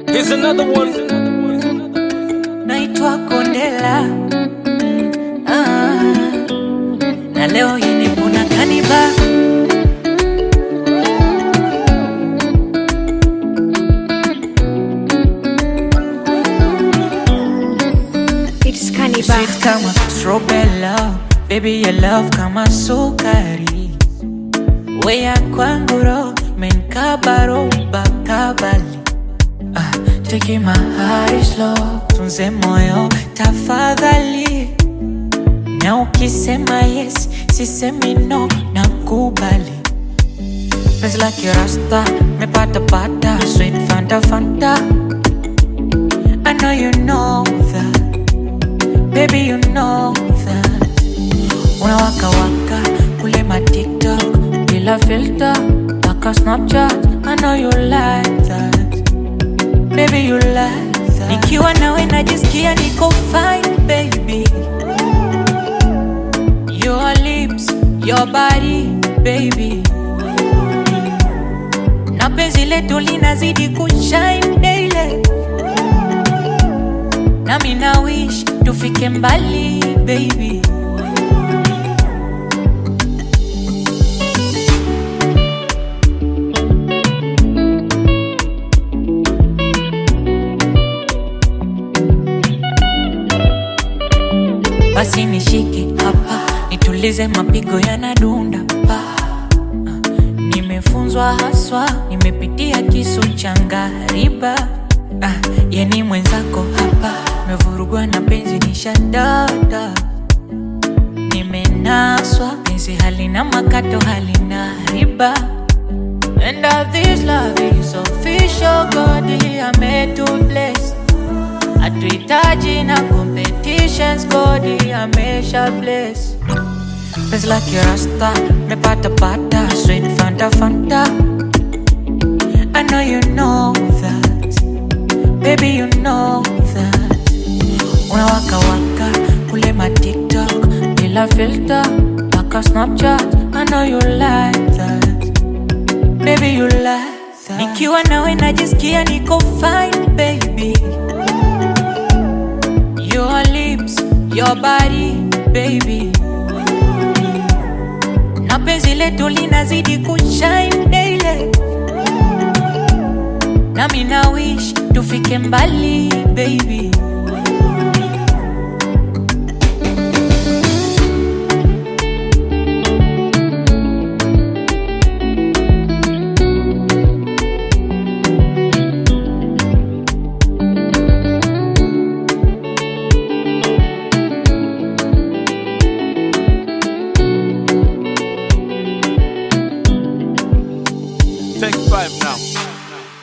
Here's another one. Naitwa Kondela. Na leo hii kuna kaniba. It's Kaniba. Sweet kama strawberry, baby your love kama sukari. Weya kwangu ro, menkabaro bakabali. Take my heart slow, tunze moyo tafadhali. Na ukisema yes, sisemi no, nakubali. Feels like you're rasta, mepata pata, sweet fanta fanta. I know you know that, baby you know that. Unawaka waka, kule ma TikTok, bila filter, baka Snapchat. I know you like that, baby you like that. Nikiwa nawe najisikia niko fine, baby. Your lips, your body, baby. Na penzi letu linazidi kushine daily. Na mina wish tufike mbali, baby. Basi nishike hapa, nitulize mapigo yanadunda pa. Nimefunzwa haswa, nimepitia kisu cha ngariba. Yeni mwenzako hapa, mevurugwa na penzi nishadada. Nimenaswa, penzi halina makato halina riba. And all this love is official, God I made to bless. Hatuhitaji na competitions, God amesha bless. Feels like you're rasta, mepata pata, sweet fanta fanta. I know you know that, baby you know that. Unawaka waka, kule ma TikTok, bila filter, baka Snapchat. I know you like that, baby you like that. Nikiwa nawe najisikia niko fine, baby. Your lips, your body, baby. Na penzi letu linazidi kushine daily. Na mina wish tufike mbali, baby. Take 5 now.